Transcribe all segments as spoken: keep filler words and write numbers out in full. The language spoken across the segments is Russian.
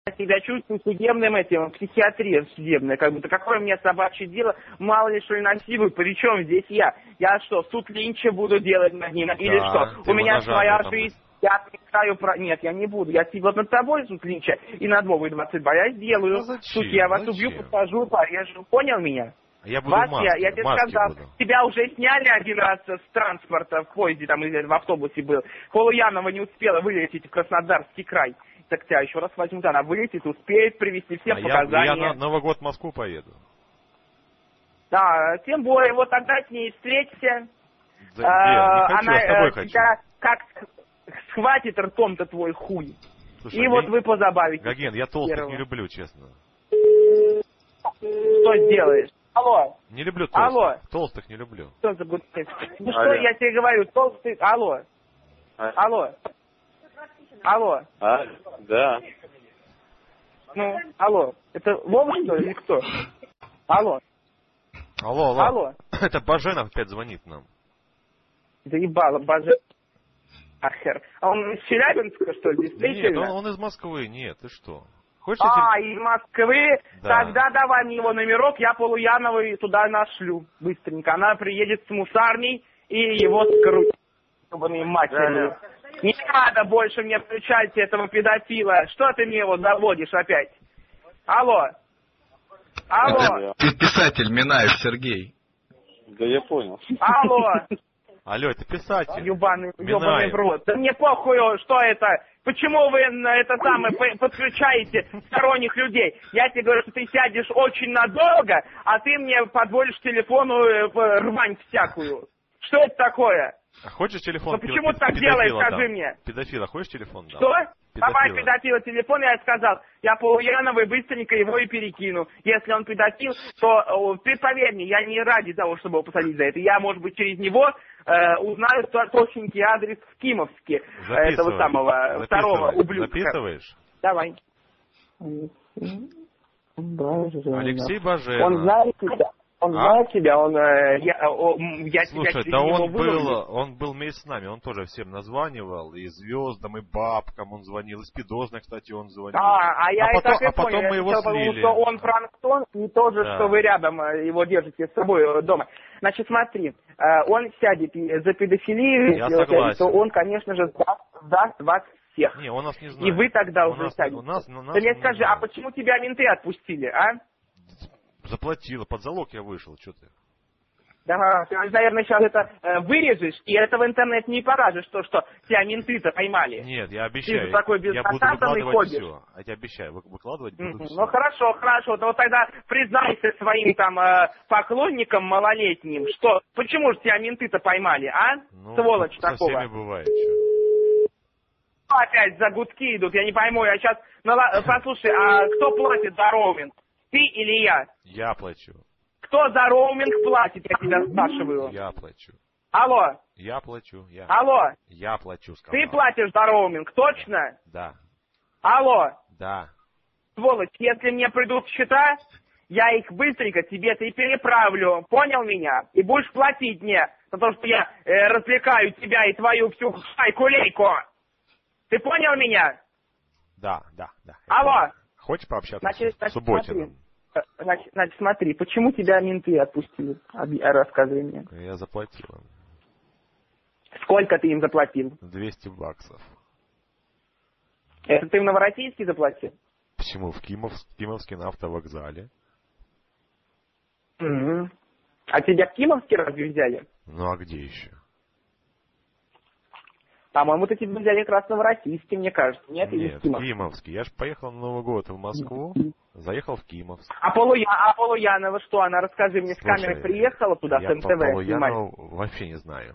себя чувствую судебным этим, психиатрия судебная, как будто какое мне собачье дело, мало ли что и насилую, при чем здесь я? Я что, суд Линча буду делать над ним? Или да, что? У меня своя жизнь, я отвечаю про... Нет, я не буду, я вот над тобой суд Линча и над Вовой двадцать два я сделаю. Ну, зачем? Суд, я вас зачем? убью, посажу, порежу, понял меня? Я буду Вас в маске, я, я тебе сказал, буду. тебя уже сняли один раз с транспорта в поезде, там или в автобусе был. Полуянова не успела вылететь в Краснодарский край. Так тебя еще раз возьмут, она вылетит, успеет привести все а показания. Я, я на Новый год в Москву поеду. Да, тем более, вот тогда с ней встреться. Да, а, не хочу, она я с тобой э, хочу. тебя как схватит ртом-то твой хуй. Слушай, и я... вот вы позабавитесь. Гоген, я толстых первого. не люблю, честно. Что сделаешь? Алло. Не люблю толстых. Алло. Толстых не люблю. Что за гудки? Ну что я тебе говорю, толстый... Алло. А? Алло. Алло. А, да. Ну, алло. Это Вова, что ли, или кто? Алло. Алло, алло. Алло. Это Баженов опять звонит нам. Заебало, Баженов. Ахер. А он из Челябинска, что ли, действительно? Нет, он, он из Москвы, нет, ты что? Хочешь, а, тебе... из Москвы? Да. Тогда давай мне его номерок, я Полуяновой туда нашлю быстренько. Она приедет с мусарней и его скрутит, ебаной матерью. Да, да. Не надо больше мне включать этого педофила. Что ты мне его заводишь опять? Алло. Алло. Ты писатель Минаев Сергей. Да я понял. Алло. Алло, это писатель. Ебаный, ебаный в рот. Да мне похуй, что это. Почему вы это самое подключаете сторонних людей? Я тебе говорю, что ты сядешь очень надолго, а ты мне подводишь телефону рвань всякую. Что это такое? А хочешь телефон? Ну почему ты так делаешь, скажи дам? мне. Педофила, хочешь телефон? Дам? Что? Педофила. Давай педофила телефон, я сказал. Я Полуяновой быстренько его и перекину. Если он педофил, то ты поверь мне, я не ради того, чтобы его посадить за это. Я, может быть, через него э, узнаю точненький адрес в Кимовске этого самого Записывай. второго ублюдка. Записываешь? Давай. Баженов. Алексей Баженов. Он знает тебя. Он а? знает тебя, он, э, я, о, я Слушай, тебя да он был, он был вместе с нами, он тоже всем названивал, и звездам, и бабкам он звонил, и Спидозно, кстати, он звонил. А, а я а и потом, так и а потом понял, мы его я слили. потому что он Франктон, не то же, да. что вы рядом его держите с собой дома. Значит, смотри, он сядет за педофилию, я если согласен. то он, конечно же, сдаст, сдаст вас всех. Не, он нас не знает. И вы тогда у уже нас, сядете. У нас, у нас Ты мне скажи, а почему тебя менты отпустили, а? Заплатила, под залог я вышел, что ты? Да, ты, наверное, сейчас это э, вырежешь, и это в интернет не покажешь, то, что тебя менты-то поймали. Нет, я обещаю, ты такой я буду выкладывать все. Я тебе обещаю, выкладывать буду mm-hmm. все. Ну хорошо, хорошо, то вот тогда признайся своим там э, поклонникам малолетним, что, почему же тебя менты-то поймали, а? Ну, сволочь со такого. всеми бывает, что. Опять за гудки идут, я не пойму, я сейчас... Ну, послушай, а кто платит за роуминг? Ты или я? Я плачу. Кто за роуминг платит, я тебя спрашиваю? Я плачу. Алло. Я плачу, я. Алло. Я плачу, сказал. Ты платишь за роуминг, точно? Да. Алло. Да. Сволочь, если мне придут счета, я их быстренько тебе-то и переправлю, понял меня? И будешь платить мне за то, что я э, развлекаю тебя и твою всю шайку-лейку. Ты понял меня? Да, да, да. Алло. Хочешь пообщаться значит, с значит, Субботиным? Значит, значит, смотри, почему тебя менты отпустили? Рассказывай мне. Я заплатил им. Сколько ты им заплатил? двести баксов. Это ты в Новороссийске заплатил? Почему? В Кимов, Кимовске на автовокзале. Угу. А тебя в Кимовске разве взяли? Ну а где еще? По-моему, ты тебя взяли как раз в Новороссийске, мне кажется. Нет, Нет, в Кимовске. Кимовске. Я же поехал на Новый год в Москву, заехал в Кимовск. А, Полуя... а Полуянова что? Она, расскажи мне, с Слушай, камерой приехала туда, с эн тэ вэ снимать? Я вообще не знаю.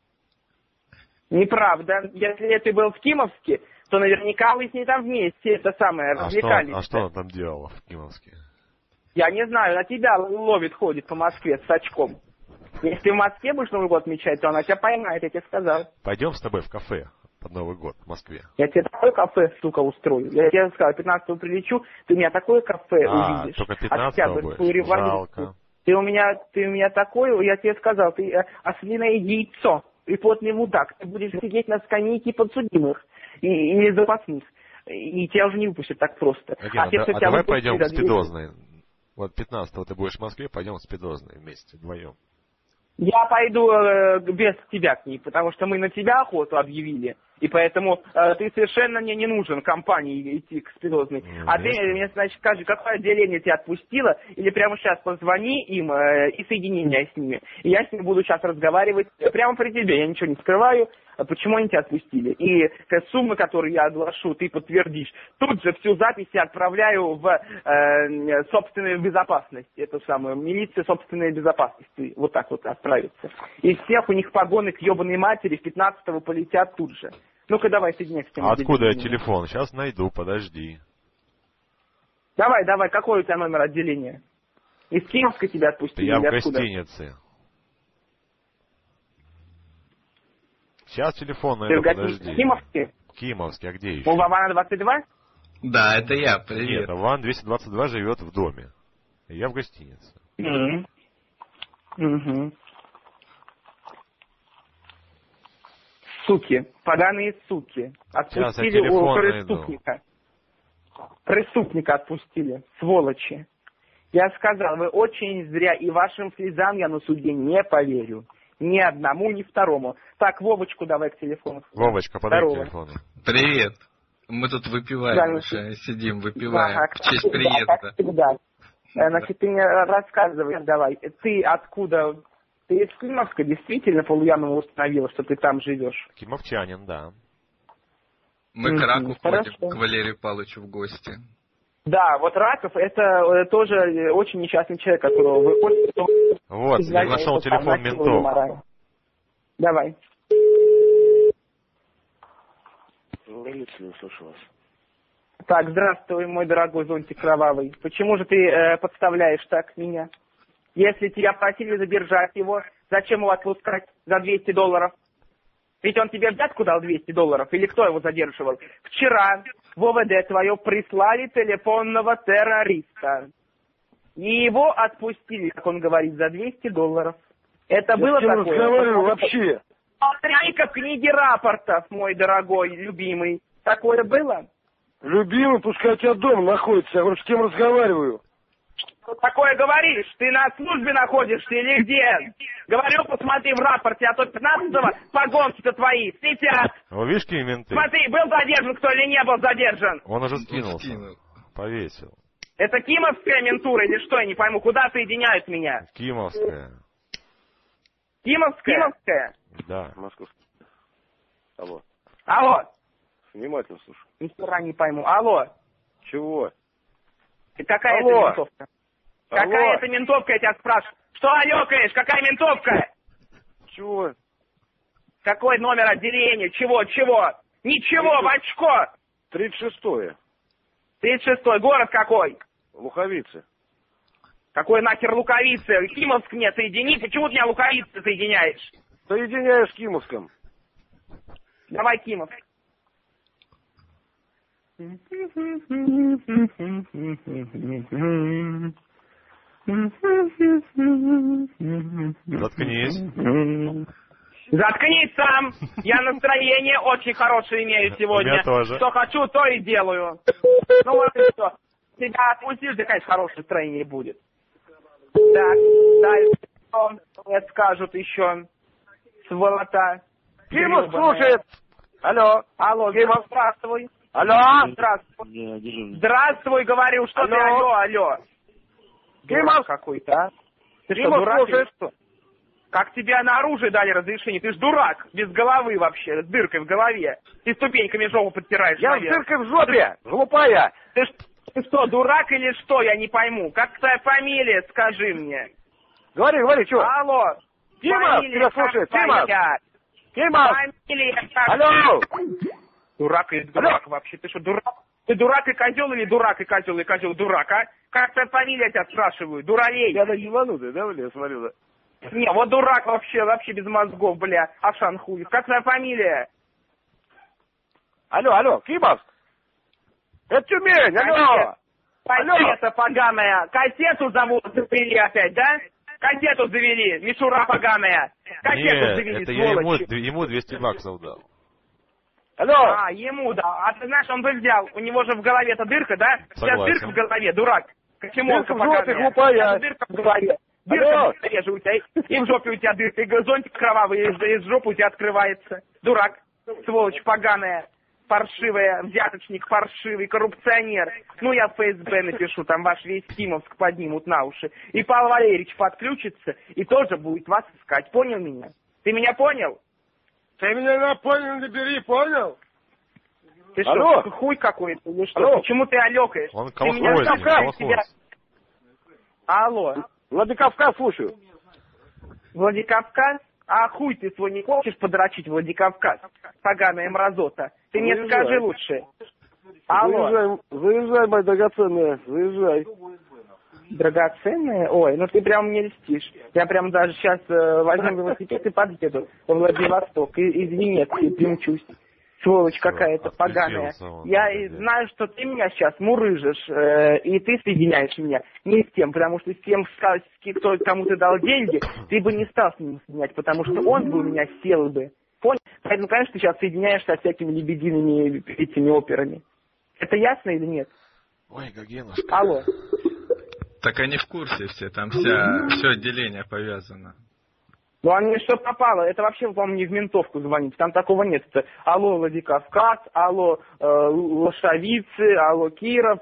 Неправда. Если ты был в Кимовске, то наверняка вы с ней там вместе это самое, а развлекались. Что, а что она там делала в Кимовске? Я не знаю, на тебя ловит, ходит по Москве с очком. Если ты в Москве будешь Новый год отмечать, то она тебя поймает, я тебе сказал. Пойдем с тобой в кафе под Новый год в Москве. Я тебе такое кафе, сука, устрою. Я тебе сказал, пятнадцатого прилечу, ты у меня такое кафе а, увидишь. только пятнадцатого будешь? Жалко. Ты у меня, ты у меня такое, я тебе сказал, ты э, ослиное яйцо и потный мудак. Ты будешь сидеть на скамейке подсудимых и, и запасных. и тебя уже не выпустят так просто. Агент, а те, а, кто а тебя давай выпустили, пойдем да, в Спидозный. Вот пятнадцатого ты будешь в Москве, пойдем в Спидозный вместе, вдвоем. Я пойду э, без тебя к ней, потому что мы на тебя охоту объявили, и поэтому э, ты совершенно мне не нужен компании идти к Спидозной. Mm-hmm. А ты мне, значит, скажи, какое отделение тебя отпустило, или прямо сейчас позвони им э, и соедини меня с ними. И я с ними буду сейчас разговаривать прямо при тебе, я ничего не скрываю, почему они тебя отпустили. И э, суммы, которые я оглашу, ты подтвердишь. Тут же всю запись я отправляю в э, собственную безопасность, эту самую милицию собственной безопасности, вот так вот отправляю. И всех у них погоны к ебаной матери в пятнадцатого полетят тут же. Ну-ка давай, соединяйся с тем. А откуда я телефон? Сейчас найду, подожди. Давай, давай, какой у тебя номер отделения? Из Киевска тебя отпустили? Я в откуда? гостинице. Сейчас телефон Ты найду, в гостинице? подожди. В Кимовске? Кимовске, а где еще? У Вавана двадцать два? Да, это я, привет. Нет, Ван двести двадцать два живет в доме. Я в гостинице. Mm-hmm. Угу. Суки, поганые суки. Отпустили у преступника. Найду. Преступника отпустили, сволочи. Я сказал, вы очень зря, и вашим слезам я на суде не поверю. Ни одному, ни второму. Так, Вовочку давай к телефону. Вовочка, подай к телефону. Привет. Мы тут выпиваем, да, уже сидим, выпиваем. Ага, в честь всегда, приезда. Как всегда. Значит, ты мне рассказывай, давай. Ты откуда? Ты из Климовска действительно Полуянова установила, что ты там живешь? Кимовчанин, да. Мы к Раку ходим, к Валерию Павловичу в гости. Да, вот Раков это тоже очень несчастный человек, которого вы ходите. Вот, я нашел телефон ментов. Давай. Полиция, слышу вас. Так, здравствуй, мой дорогой зонтик кровавый. Почему же ты э, подставляешь так меня? Если тебя просили задержать его, зачем его отпускать за двести долларов? Ведь он тебе взятку дал двести долларов, или кто его задерживал? Вчера в ОВД твое прислали телефонного террориста. И его отпустили, как он говорит, за двести долларов. Это Я было такое? разговариваю вообще. Смотри-ка книги рапортов, мой дорогой, любимый. Такое было? Любимый, пускай у тебя дома находится. Я говорю, с кем разговариваю? Что такое говоришь? Ты на службе находишься или где? Говорю, посмотри в рапорте, а то пятнадцатого погонки-то твои сидят. О, видишь, какие менты? Смотри, был задержан кто или не был задержан? Он уже скинулся. Повесил. Это кимовская ментура или что? Я не пойму, куда соединяют меня? Кимовская. Кимовская? Кимовская? Да. Московская. Алло. Алло. Внимательно слушаю. Ни хера не пойму. Алло. Чего? И какая Алло. это ментовка? Алло. Какая это ментовка, я тебя спрашиваю? Что алёкаешь? Какая ментовка? Чего? Какой номер отделения? Чего? Чего? Ничего, в очко! тридцать шестое. тридцать шестой. Город какой? Луховицы. Какой нахер Луковицы? Кимовск мне соедини. Почему ты меня Луковицы соединяешь? Соединяю с Кимовском. Давай, Кимов. Заткнись. Заткнись сам. Я настроение очень хорошее имею сегодня. У меня тоже. Что хочу, то и делаю. Ну вот и что. Тебя отпустишь, да, конечно, хорошее настроение будет. Так, дальше что мне скажут еще? Сволота. Кимов слушает. Алло. Алло, Кимов, здравствуй. Алло. Здравствуй. Здравствуй, говорю, что алло. ты алло, алло. Кимов какой-то, а? Ты Кимов что, дурак слушает. или что? Как тебе на оружие дали разрешение? Ты ж дурак, без головы вообще, с дыркой в голове. Ты ступеньками жопу подтираешь. Я наверх. с дыркой в жопе, глупая. Ты, ж- ты что, дурак или что? Я не пойму. Как твоя фамилия, скажи мне. Говори, говори, что? Алло. Кимов, Фамилия тебя как слушает, Кимов. твоя? Кимов. Фамилия как? Алло. Дурак или дурак вообще? Ты что, дурак? Ты дурак и козел или дурак и козел и козел дурак, а? Как твоя фамилия, я тебя спрашиваю? Дуралей. Я на ебанутый, да, бля, смотрю, да. Не, вот дурак вообще, вообще без мозгов, бля. Ашан хуй. Как твоя фамилия? Алло, алло, Кимов. Это Тюмень, алло. Кассета поганая. Кассету зовут, завели опять, да? Кассету завели, мишура поганая. Кассету Нет, завели, это я ему, сволочи. ему двести баксов дал. Алло. А, ему, да. А ты знаешь, он бы взял, у него же в голове-то дырка, да? Сейчас Согласен. дырка в голове, дурак. Дырка в жопе, глупая. Сейчас дырка в голове. Дырка Алло. в голове же у тебя, и в жопе у тебя дырка, и зонтик кровавый из, из жопы у тебя открывается. Дурак, сволочь поганая, паршивая, взяточник паршивый, коррупционер. Ну, я в эф эс бэ напишу, там ваш весь Кимовск поднимут на уши. И Павел Валерьевич подключится и тоже будет вас искать. Понял меня? Ты меня понял? Ты меня на понял, не бери, понял? Ты Алло. что, хуй какой-то или что? Алло. Почему ты алёкаешь? Он Ты меня колхозник, толкаешь, колхоз. тебя... Алло, Владикавказ, слушаю. Владикавказ? А хуй ты свой не хочешь подрочить, Владикавказ? Поганая мразота. Ты мне Заезжай. скажи лучше. Алло. Заезжай, заезжай, моя драгоценная, заезжай. Драгоценная? Ой, ну ты прям мне льстишь. Я прям даже сейчас э, возьму велосипед и подъеду во Владивосток, и, из Венеции примчусь. Сволочь Всё, какая-то поганая. отключился он, Я да, и да. знаю, что ты меня сейчас мурыжишь, э, и ты соединяешь меня не с тем, потому что с тем, с кем- кто, кому ты дал деньги, ты бы не стал с ним соединять, потому что он бы у меня сел бы. Понял? Поэтому, конечно, ты сейчас соединяешься со всякими лебедиными этими операми. Это ясно или нет? Ой, Гогенушка. Алло. Так они в курсе все, там вся, все отделение повязано. Ну, они что попало, это вообще, по-моему, не в ментовку звонить, там такого нет. Это алло, Владикавказ, алло, э, Лошавицы, алло, Киров,